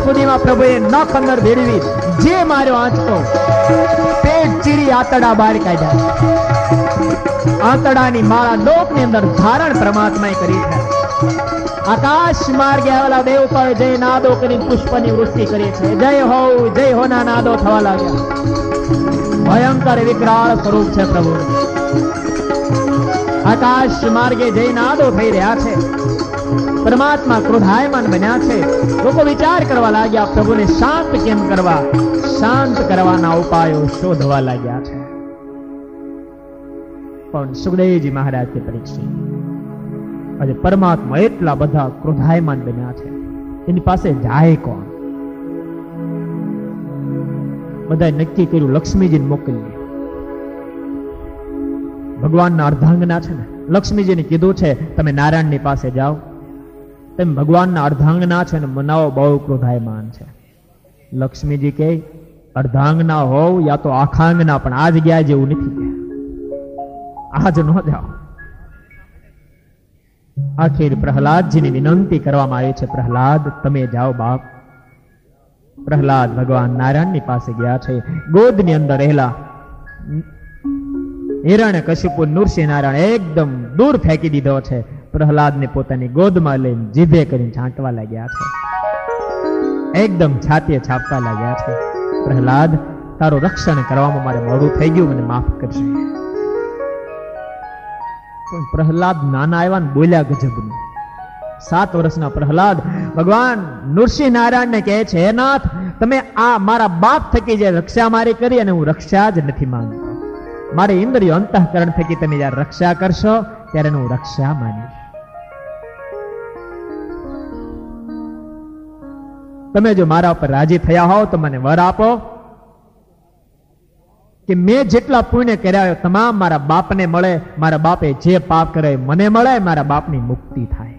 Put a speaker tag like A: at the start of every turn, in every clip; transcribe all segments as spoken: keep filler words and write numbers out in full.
A: સુધીમાં પ્રભુએ નખ અંદર ભેળવી જે માર્યો આંચકો, પેટ ચીરી આંતરડા બહાર કાઢ્યા. આંતરડાની માળા ડોકની અંદર ધારણ પરમાત્માએ કરી છે. આકાશ માર્ગે આવેલા દેવતાએ જય નાદો કરી પુષ્પની વૃષ્ટિ કરી છે. જય હો જય હો ના નાદો થવા લાગ્યા. ભયંકર વિકરાળ સ્વરૂપ છે પ્રભુ. આકાશ માર્ગે જય નાદો થઈ રહ્યા છે. પરમાત્મા ક્રોધાયમાન બન્યા છે. લોકો વિચાર કરવા લાગ્યા પ્રભુને શાંત કેમ કરવા, શાંત કરવાના ઉપાયો શોધવા લાગ્યા છે. પણ સુખદેવજી મહારાજ કે પરીક્ષિત, આજે પરમાત્મા એટલા બધા ક્રોધાયમાન બન્યા છે, એની પાસે જાય કોણ? બધા નક્કી કર્યું લક્ષ્મીજીને મોકલીએ. ભગવાનના અર્ધાંગના છે ને, લક્ષ્મીજીને કીધું છે તમે નારાયણની પાસે જાઓ, તેમ ભગવાનના અર્ધાંગના છે ને મનાવો, બહુ ક્રોધાયમાન છે. લક્ષ્મીજી કે અર્ધાંગના હોવ યા તો આખાંગના, પણ આ જગ્યાએ જેવું નથી કે આજ ન જાઓ. આખિર પ્રહલાદજીની વિનંતી કરવામાં આવી છે, પ્રહલાદ તમે જાઓ બાપ. પ્રહલાદ ભગવાન નારાયણની પાસે ગયા છે. ગોદની અંદર રહેલા હિરણ્ય કશિપુ નૃસિંહ નારાયણ એકદમ દૂર ફેંકી દીધો છે. પ્રહલાદને પોતાની ગોદમાં લઈને જીભે કરીને છાંટવા લાગ્યા છે. એકદમ છાતીએ છાપવા લાગ્યા છે. પ્રહલાદ તારું રક્ષણ કરવામાં મારે મોડું થઈ ગયું, મને માફ કરશે. પણ પ્રહલાદ નાના આવ્યા ને બોલ્યા ગજબનું. સાત વર્ષના પ્રહલાદ ભગવાન નૃસિંહ નારાયણને કહે છે, હે નાથ તમે આ મારા બાપ થકી જે રક્ષા મારી કરી, અને હું રક્ષા જ નથી માંગતો. મારે ઇન્દ્રિય અંતઃકરણ થકી તમે જયારે રક્ષા કરશો ત્યારે હું રક્ષા માનીશ. તમે જો મારા ઉપર રાજી થયા હોવ તો મને વર આપો કે મેં જેટલા પુણ્ય કર્યા હોય તમામ મારા બાપને મળે, મારા બાપે જે પાપ કરે મને મળે, મારા બાપની મુક્તિ થાય.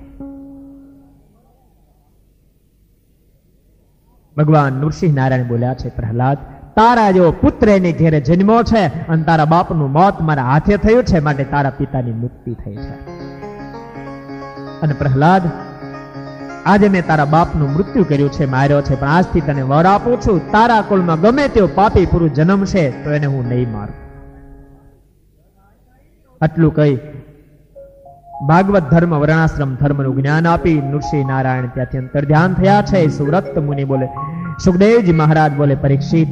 A: ભગવાન નૃસિંહ નારાયણ બોલ્યા છે, પ્રહલાદ તારા જેવો પુત્ર એની ઘેરે જન્મ્યો છે અને તારા બાપનું મોત મારા હાથે થયું છે, માટે તારા પિતાની મુક્તિ થઈ છે. અને પ્રહલાદ આજે મેં તારા બાપનું મૃત્યુ કર્યું છે, માર્યો છે, પણ આજથી તને વર આપું છું, તારા કુળમાં ગમે તેવો પાપી પુરુષ જન્મ છે તો એને હું નહીં મારું. આટલું કહી ભાગવત ધર્મ વર્ણાશ્રમ ધર્મનું જ્ઞાન આપી નૃસિંહ નારાયણ ત્યાંથી અંતર ધ્યાન થયા છે. સુવ્રત મુનિ બોલે, સુખદેવજી મહારાજ બોલે, પરીક્ષિત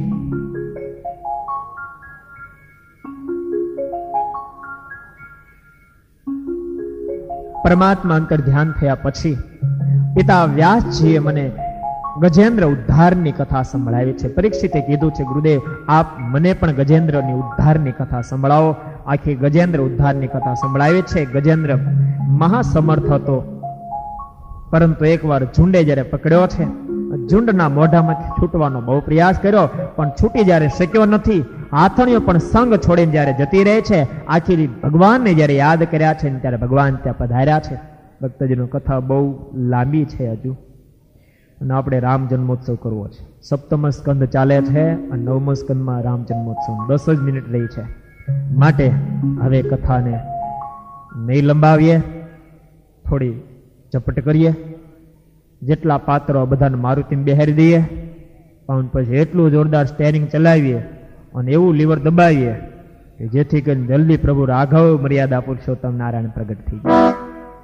A: પરમાત્મા અંતર ધ્યાન થયા પછી પિતા વ્યાસજીએ મને ગજેન્દ્ર ઉદ્ધારની કથા સંભળાવી છે. પરીક્ષિતે કીધું છે, ગુરુદેવ આપ મને પણ ગજેન્દ્રની ઉદ્ધારની કથા સંભળાવો. આખી ગજેન્દ્ર ઉદ્ધારની કથા સંભળાવી છે. ગજેન્દ્ર મહાસમર્થ હતો, પરંતુ એકવાર ઝુંડે જ્યારે પકડ્યો છે, ઝુંડના મોઢામાંથી છૂટવાનો બહુ પ્રયાસ કર્યો, પણ છૂટી જ્યારે શક્યો નથી. હાથણીઓ પણ સંગ છોડીને જ્યારે જતી રહે છે, આખી ભગવાનને જ્યારે યાદ કર્યા છે ત્યારે ભગવાન ત્યાં પધાર્યા છે. ભક્તજીનો કથા બહુ લાંબી છે હજુ, અને આપણે રામ જન્મોત્સવ કરવો છે. સપ્તમ સ્કંદ ચાલે છે અને નવમો સ્કંદમાં રામ જન્મોત્સવ દસ જ મિનિટ રહી છે, માટે હવે કથાને નહીં લંબાવીએ, થોડી ઝપટ કરીએ. જેટલા પાત્રો બધાને મારુતિને બેહારી દઈએ, પણ પછી એટલું જોરદાર સ્ટેરિંગ ચલાવીએ અને એવું લીવર દબાવીએ કે જેથી કરીને જલ્દી પ્રભુ રાઘવ મર્યાદા પુરુષોત્તમ નારાયણ પ્રગટ થઈ જાય.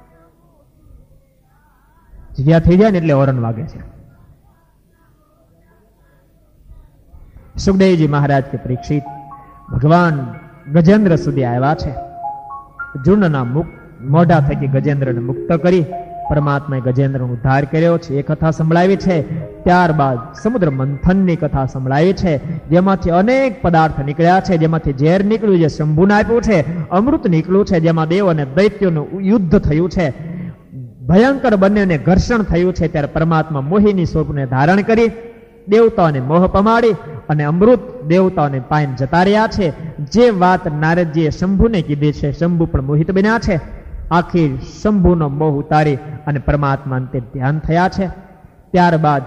A: જ્યાં થઈ જાય ને એટલે હોરન વાગે છે. સુખદેવજી મહારાજ કે પરીક્ષિત ભગવાન ગજેન્દ્ર સુધી આવ્યા છે. ઝુંડના મુક્ત મોઢા થકી ગજેન્દ્રને મુક્ત કરી પરમાત્માએ ગજેન્દ્રનો ઉદ્ધાર કર્યો છે. એ કથા સંભળાવી છે. ત્યારબાદ સમુદ્ર મંથનની કથા સંભળાવી છે, જેમાંથી અનેક પદાર્થ નીકળ્યા છે. જેમાંથી ઝેર નીકળ્યું, જે શંભુને આપ્યું છે. અમૃત નીકળ્યું છે, જેમાં દેવ અને દૈત્યોનું યુદ્ધ થયું છે. ભયંકર બંનેને ઘર્ષણ થયું છે. ત્યારે પરમાત્મા મોહિની સ્વરૂપને ધારણ કરી દેવતાઓને મોહ પમાડી અને અમૃત દેવતાઓને પાઈને જતા રહ્યા છે. જે વાત નારદજીએ શંભુને કીધી છે, શંભુ પણ મોહિત બન્યા છે. આખી શંભુનો મોહ ઉતારી અને પરમાત્મા અંતે ધ્યાન થયા છે. ત્યારબાદ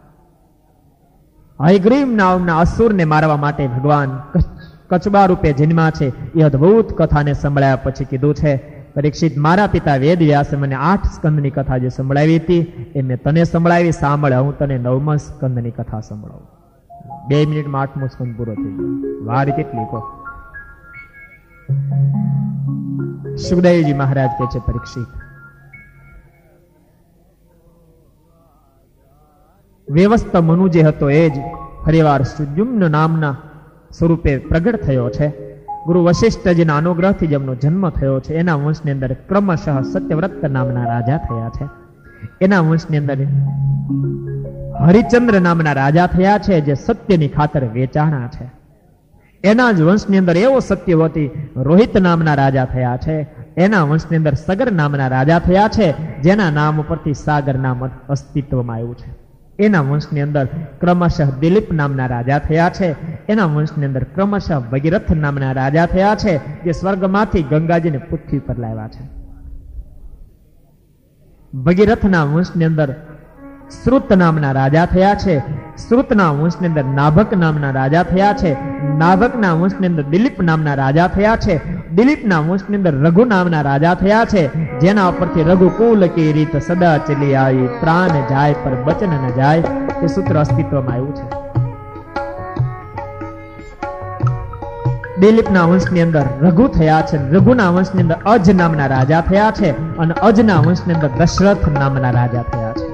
A: હયગ્રીવ નામના અસુરને મારવા માટે ભગવાન કચબા રૂપે જન્મ્યા છે. એ અદભુત કથાને સંભળાયા પછી કીધું છે, પરીક્ષિત, મારા પિતા વેદ વ્યાસે મને આઠ સ્કંદની કથા જે સંભળાવી હતી એ મેં તને સંભળાવી. સાંભળ, હું તને નવમા સ્કંદની કથા સંભળાવું. બે મિનિટમાં આઠમો સ્કંદ પૂરો થઈ ગયો. વાર કેટલી કહો. સુખદેવજી મહારાજ કહે છે, પરીક્ષિત, વ્યવસ્થ મનુ જે હતો એ જ ફરીવાર સુજુમ્ન નામના સ્વરૂપે પ્રગટ થયો છે. ગુરુ વશિષ્ઠજીના અનુગ્રહથી જેમનો જન્મ થયો છે એના વંશની અંદર ક્રમશઃ સત્યવ્રત નામના રાજા થયા છે. એના વંશની અંદર હરિચંદ્ર નામના રાજા થયા છે જે સત્યની ખાતર વેચાણા છે. એના જ વંશની અંદર એવો સત્યવતી રોહિત નામના રાજા થયા છે. એના વંશની અંદર સગર નામના રાજા થયા છે જેના નામ ઉપરથી સાગર નામ અસ્તિત્વમાં આવ્યું છે. એના વંશની અંદર ક્રમશઃ દિલીપ નામના રાજા થયા છે. એના વંશની અંદર ક્રમશઃ ભગીરથ નામના રાજા થયા છે જે સ્વર્ગમાંથી ગંગાજીને પૃથ્વી પર લાવ્યા છે. ભગીરથના વંશની અંદર શ્રુત નામના રાજા થયા છે. શ્રુતના વંશની અંદર નાભક નામના રાજા થયા છે. નાભકના વંશની અંદર દિલીપ નામના રાજા થયા છે. દિલીપના વંશની અંદર રઘુ નામના રાજા થયા છે જેના ઉપરથી રઘુકુલ કી રીત સદા ચલી આવી, પ્રાણ જાય પર બચન ન જાય, એ સૂત્ર અસ્તિત્વમાં આવ્યું છે. દિલીપના વંશની અંદર રઘુ થયા છે. રઘુના વંશની અંદર અજ નામના રાજા થયા છે અને અજના વંશની અંદર દશરથ નામના રાજા થયા છે.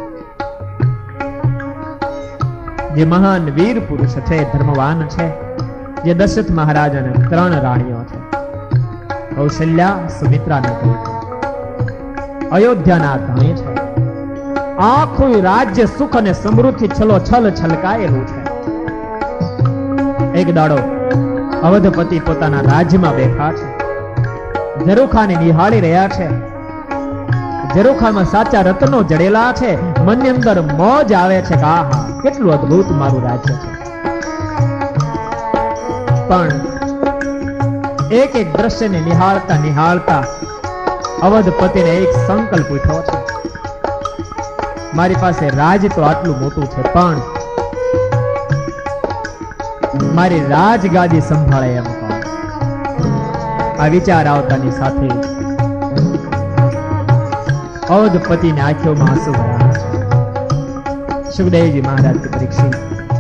A: જે મહાન વીર પુરુષ છે, ધર્મવાન છે, જે દશરથ મહારાજાને ત્રણ રાણીઓ છે, કૌશલ્યા, સુમિત્રા ને કૈકેયી. અયોધ્યાના ધણી છે. આખું રાજ્ય સુખ અને સમૃદ્ધિ છલો છલ છલકાયેલું છે. એક દાડો અવધપતિ પોતાના રાજ્યમાં બેઠા છે. ઝરૂખાને નિહાળી રહ્યા છે. ઝરૂખામાં સાચા રત્નો જડેલા છે. મનની અંદર મોજ આવે છે કે આહા, કેટલું અદ્ભુત મારું રાજ્ય છે. પણ એક એક દ્રશ્યને નિહાળતા નિહાળતા અવધપતિને એક સંકલ્પ ઉઠ્યો છે. મારી પાસે રાજ તો આટલું મોટું છે પણ મારી રાજગાદી સંભાળે એમ કોણ? આ વિચાર આવતાની સાથે અવધપતિની આંખોમાં આંસુ ભરાયા છે. સુખદેવજી મહારાજ की परीक्षित,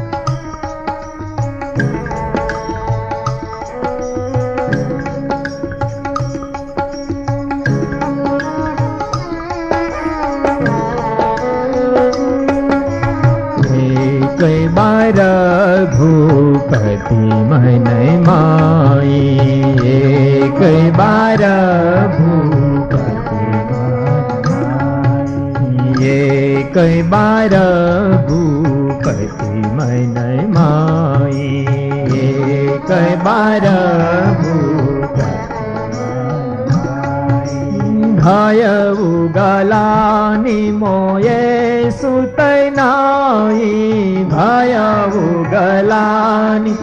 B: कई बार भूपति मन माई, कई बार भूपति ये कई बार भूपति मन माई, कई बार भय उगलानी मोये सुतनाई, भय उगलानी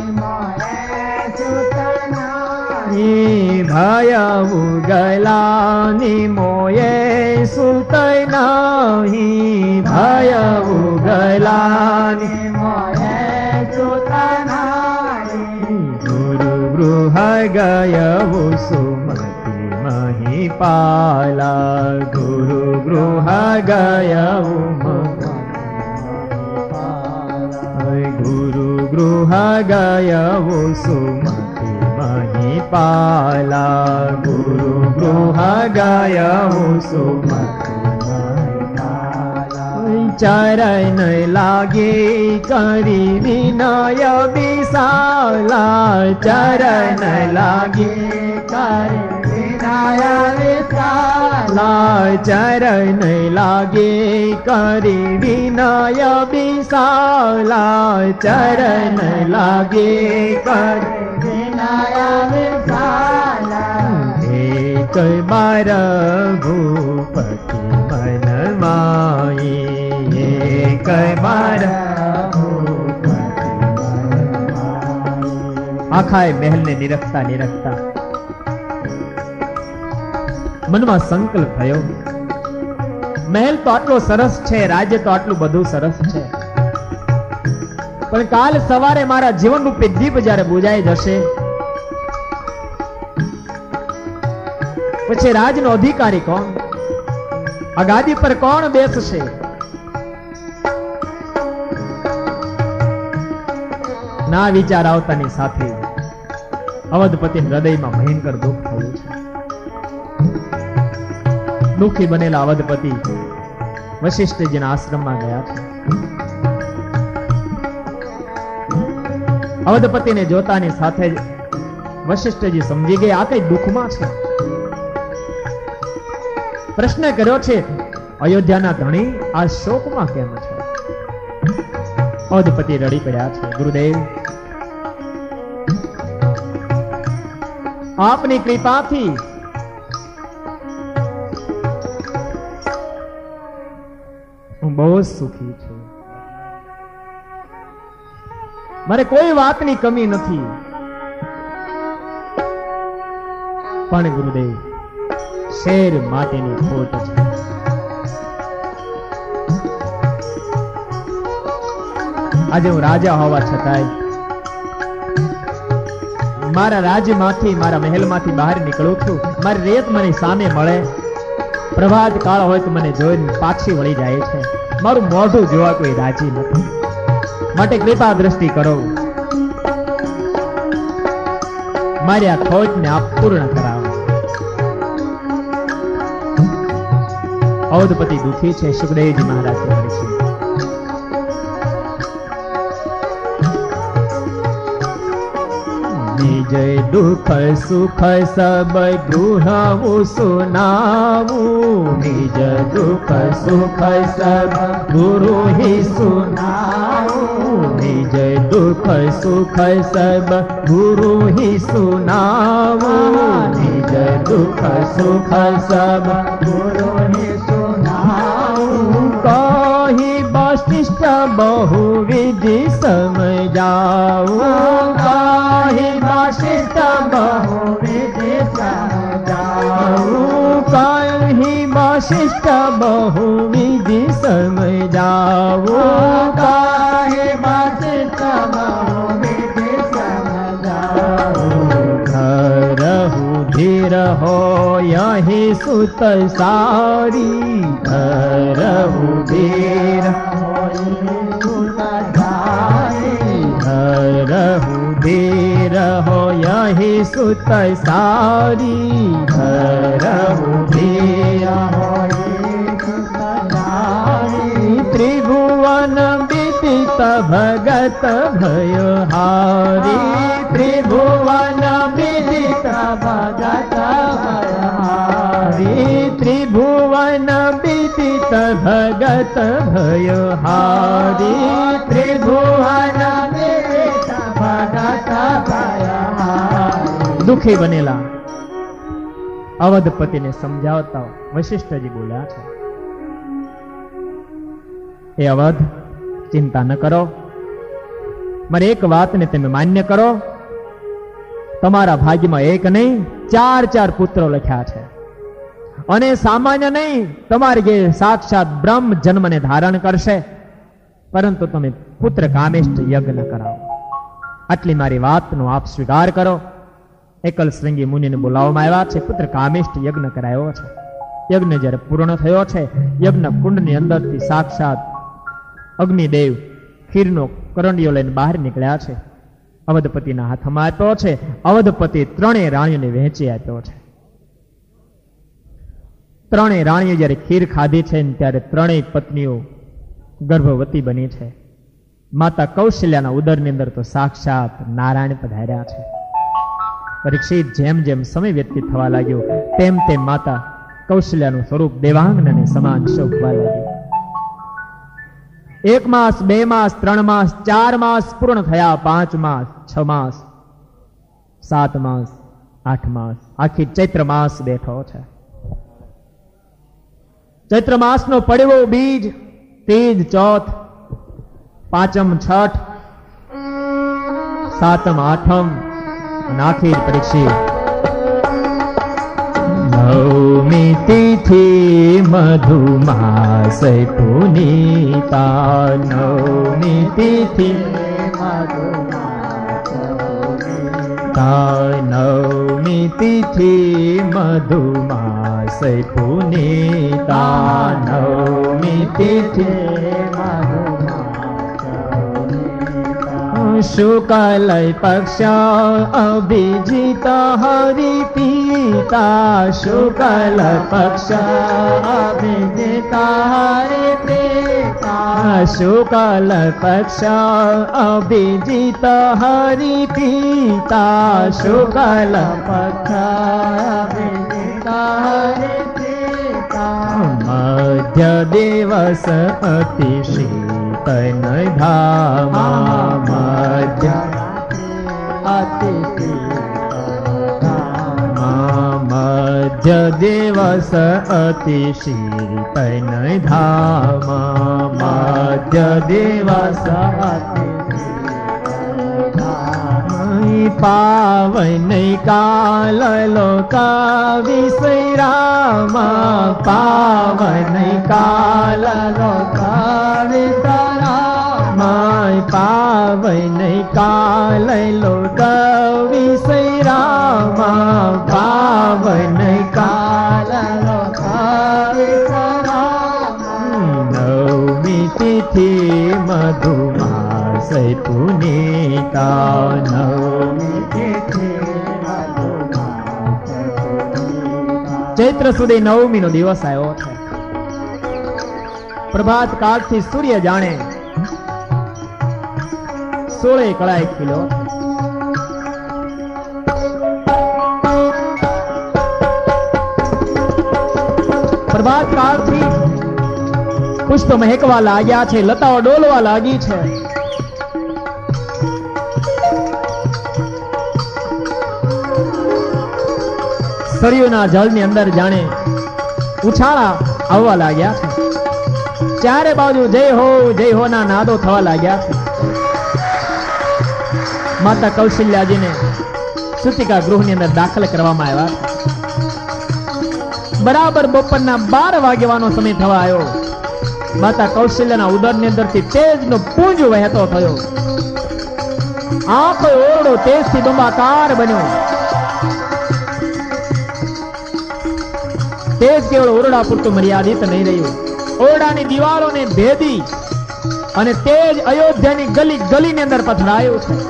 B: भय उगलानी मोये सुतनाई, भय उगलानी मोये सुतनाई, गुरु गृह गय सुमति महिपाला, गुरु गृह गय गुरु गृह गय सुमति महिपाला, गुरु गृह गय सुमति चरण लागे करी विनय विशाला, चरण लागे करी विनय विशाला, चरण लागे करी विनय विशाला, चरण लागे करी विनय विशाला, एक बार भूपति मन माई, एक बार
A: આખા મહેલને નિરખતા નિરખતા મનમાં સંકલ્પ થયો, મહેલ તો આટલો સરસ છે, રાજ્ય તો આટલું બધું સરસ છે, પણ કાલ સવારે મારા જીવન રૂપી દીપ જ્યારે બુજાઈ જશે પછી રાજનો અધિકારી કોણ, આ ગાદી પર કોણ બેસશે? ના વિચાર આવતાની સાથે અવધપતિ હૃદયમાં ભયંકર દુઃખ થયું છે. દુઃખી બનેલા અવધપતિ વશિષ્ઠજીના આશ્રમમાં ગયા છે. અવધપતિને જોતાની સાથે જ વશિષ્ઠજી સમજી ગયા આ કઈ દુઃખમાં છે. પ્રશ્ન કર્યો છે, અયોધ્યાના ધણી આ શોકમાં કેમ છે? અવધપતિ રડી પડ્યા છે. ગુરુદેવ, આપની કૃપાથી હું બહુ સુખી છું. મારે કોઈ વાતની કમી નથી. પણ ગુરુદેવ, શેર માટેની ખોટ છે. આજે હું રાજા હોવા છતાંય મારા રાજ્યમાંથી, મારા મહેલમાંથી બહાર નીકળું છું. મારી રેત મને સામે મળે, પ્રભાત કાળ હોય તો મને જોઈને પાછી વળી જાય છે. મારું મોઢું જોવા કોઈ રાજી નથી. માટે કૃપા દ્રષ્ટિ કરો, મારી આ ખોટને આપ પૂર્ણ કરાવો. અવધપતિ દુઃખી છે. સુખદેવજી મહારાજ કહે છે, નિજ દુઃખ સુખ સબ ગૃહવું સુનાવું, નિજ દુઃખ સુખ સબ ગુરુ હિ સુનાવું, નિજ દુઃખ સુખ સબ ગુરુ હિ સુનાવું, નિજ દુઃખ સુખ સબ ગુરુ હિ સુનાવું. કહી વશિષ્ઠ બહુ વિધિ સમજાવું, કહી વશિષ્ઠ બહુ વિધિ સમજાવું, કહી વશિષ્ઠ બહુ વિધિ સમજાવું, કહી વશિષ્ઠ બહુ વિધિ સમજાવું. ઘરહુ ધીર હો યહી સુત સારી, ઘરહુ ધીર ઘરહુ ધીર હો યહી સુત સારી, ઘરહુ ધીર હો ત્રિભુવન વિદિત ભગત ભય હારી, ત્રિભુવન વિદિત ભગત ભય હારી, ત્રિભુવન વિદિત ભગત ભય હારી, ત્રિભુવન વિદિત ભગત ભય હારી. દુઃખી બનેલા અવધપતિને સમજાવતા વશિષ્ઠજી બોલ્યા છે, એ અવધ, ચિંતા ન કરો. મારી એક વાતને તમે માન્ય કરો. તમારા ભાગ્યમાં એક નહીં, ચાર ચાર પુત્રો લખ્યા છે. અને સામાન્ય નહીં, તમારે જે સાક્ષાત બ્રહ્મ જન્મને ધારણ કરશે. પરંતુ તમે પુત્ર કામેષ્ટ યજ્ઞ કરાવો. આટલી મારી વાતનો આપ સ્વીકાર કરો. એકલ શ્રૃંગી મુનિને બોલાવવામાં આવ્યા છે. પુત્ર કામેષ્ટ યજ્ઞ કરાયો છે. યજ્ઞ જ્યારે પૂર્ણ થયો છે, યજ્ઞ કુંડની અંદરથી સાક્ષાત અગ્નિદેવ ખીરનો કરંડિયો લઈને બહાર નીકળ્યા છે. અવધપતિના હાથમાં આપ્યો છે. અવધપતિ ત્રણેય રાણીઓને વહેંચી આપ્યો છે. ત્રણેય રાણીઓ જ્યારે ખીર ખાધી છે ત્યારે ત્રણેય પત્નીઓ ગર્ભવતી બની છે. માતા કૌશલ્યાના ઉદરની અંદર તો સાક્ષાત નારાયણ પધાર્યા છે. પરીક્ષિત, જેમ જેમ સમય વ્યતીત થવા લાગ્યો તેમ તેમ માતા કૌશલ્યાનું સ્વરૂપ દેવાંગને સમાન શોભવા લાગ્યું. એક માસ, બે માસ, ત્રણ માસ, ચાર માસ પૂર્ણ થયા. પાંચ માસ, છ માસ, સાત માસ, આઠ માસ, આખી ચૈત્ર માસ બેઠો છે. ચૈત્ર માસનો પડવો બીજ, ત્રીજ, ચોથ, પાંચમ, છઠ, સાતમ, આઠમ અને આખી પરીક્ષિત નવમી તિથિ મધુમાસ પુનીતા, નવમી તિથિ મધુમાસ પુનીતા, નવ
B: નવમી તિથિ મધુમાસ પુનીતા નવમી તિથિ શુકલ પક્ષ અભિજીત હરિ પિતા શુકલ પક્ષ અભિજીત હરિ પિતા શુકલ પક્ષ અભિજીત હરિ પિતા શુકલ પક્ષ અભિજીત હરિ પિતા મધ્ય દિવસ અતિ શીતન ધામા મધ્ય અતિ મધ્ય દિવસ અતિ શીતન ધામા મધ્ય દિવસ અતિ પાવન કાલ લોકા વિશ્રામા પાવન કાલ લોકા વિશ્રામા પાવન કાલ લોકા વિશ્રામા પાવન કાલ લોકા વિશ્રામા નવમી તિથિ મધુમાસ પુનીતા નવમી તિથિ
A: ચૈત્ર સુધી નવમી નો દિવસ આવ્યો છે. પ્રભાત કાળથી સૂર્ય જાણે સોળે કળાએ ખીલ્યો. પ્રભાત કાળથી પુષ્પ મહેકવા લાગ્યા છે, લતાઓ ડોલવા લાગી છે. સરયુના જળની અંદર જાણે ઉછાળા આવવા લાગ્યા છે. ચારે બાજુ જય હો જય હો ના નાદો થવા લાગ્યા છે. માતા કૌશલ્યાજીને સુતિકા ગૃહની અંદર દાખલ કરવામાં આવ્યા છે. બરાબર બપોરના બાર વાગ્યાનો સમય થવા આવ્યો. માતા કૌશલ્યના ઉદરની અંદરથી તેજનો પુંજ વહેતો થયો. આખો ઓરડો તેજથી બંબાકાર બન્યો. તેજ કેવળ ઓરડા પૂરતું મર્યાદિત નહીં રહ્યું. ઓરડાની દિવાલોને ભેદી અને તેજ અયોધ્યાની ગલી ગલીની અંદર પથરાયું છે.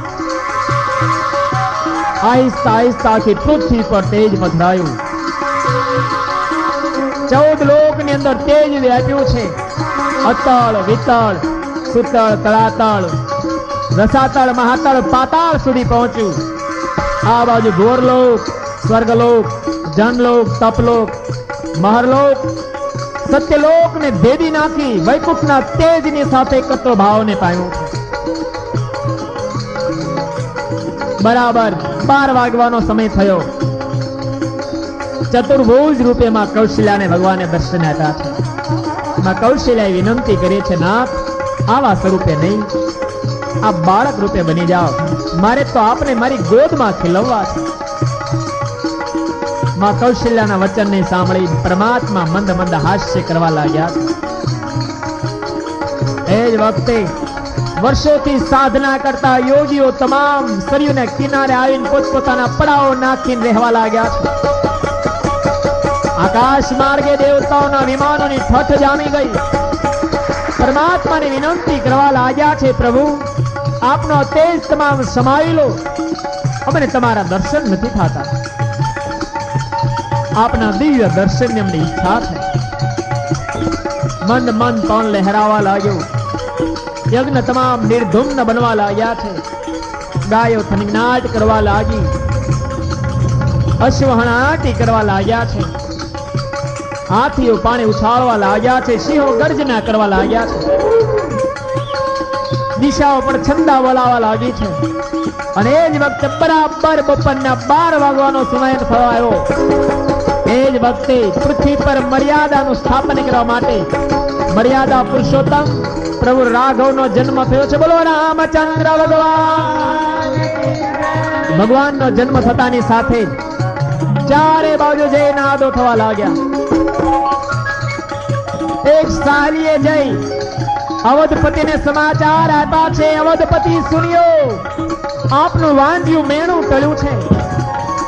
A: આહિસ્તા આહિસ્તા આખી પૃથ્વી પર તેજ પથરાયું. ચૌદ લોકની અંદર તેજ વ્યાપ્યું છે. અતળ વિતળ સુતળ તળાતળ રસાતળ મહાતળ પાતાળ સુધી પહોંચ્યું. આ બાજુ ગોરલોક સ્વર્ગલોક જનલોક તપલોક મહરલોક સત્યલોક ને ભેદી નાખી વૈકુંઠના તેજની સાથે કતો ભાવને પામ્યું છે. બરાબર બાર વાગવાનો સમય થયો. ચતુર્ભુજ રૂપે માં કૌશલ્યાને ભગવાને દર્શન આપ્યા છે. માં કૌશલ્યાએ વિનંતી કરી છે, નાથ આવા સ્વરૂપે નહીં, આ બાળક રૂપે બની જાઓ. મારે તો આપને મારી ગોદમાં ખીલવવા છે. માં કૌશલ્યાના વચનને સાંભળી પરમાત્મા મંદ મંદ હાસ્ય કરવા લાગ્યા. એ જ વખતે વર્ષોથી સાધના કરતા યોગીઓ તમામ સરયુના કિનારે આવીને પોતપોતાના પડાઓ નાખીને રહેવા લાગ્યા છે. આકાશ માર્ગે દેવતાઓના વિમાનોની ઠઠ જામી ગઈ. પરમાત્માને વિનંતી કરવા લાગ્યા છે, પ્રભુ આપનો તેજ તમામ સમાવી લો, અમને તમારા દર્શન નથી થતા. આપના દિવ્ય દર્શનની અમને ઈચ્છા છે. મંદ મંદ પવન લહેરાવા લાગ્યો. યજ્ઞ તમામ નિર્ધુમ્ન બનવા લાગ્યા છે. ગાયો થનગનાટ કરવા લાગી. અશ્વહણાટી કરવા લાગ્યા છે. હાથીઓ પાણી ઉછાળવા લાગ્યા છે. સિંહો ગર્જના કરવા લાગ્યા છે. દિશાઓ પણ છંદા બોલાવા લાગી છે. અને એ જ વખતે બરાબર બપોરના બાર વાગવાનો સમય થયો આવ્યો. એ જ વખતે પૃથ્વી પર મર્યાદાનું સ્થાપન કરવા માટે મર્યાદા પુરુષોત્તમ પ્રભુ રાઘવનો જન્મ થયો છે. બોલો રામચંદ્ર ભગવાન. ભગવાનનો જન્મ થતાની સાથે ચારે બાજુ જઈ નાદો થવા લાગ્યા. એક સાલીએ જઈ અવધપતિને સમાચાર આપ્યા છે, અવધપતિ સુનિયો, આપનું વાંધ્યું મેણું ટળ્યું છે.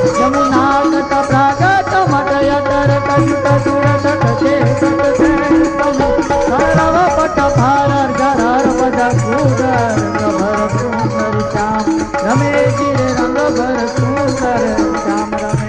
B: यमुना तट प्रागत मदय तर कलित सुरत कटे सर्व पट भारर गरर पद कूदर भर सुंदर श्याम रमे गिर रंग भर सुंदर श्याम रमे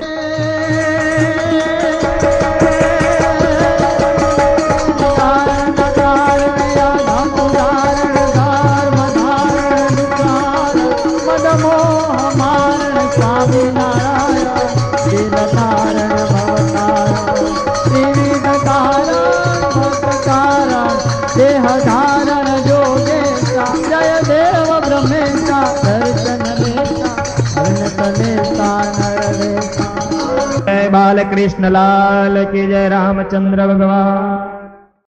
B: देह धारण जोगेशा जय देव ब्रह्मेशा दर्शन लेशा हरण तलेशा नर लेशा।
A: जय बालकृष्ण लाल की जय। रामचंद्र भगवान।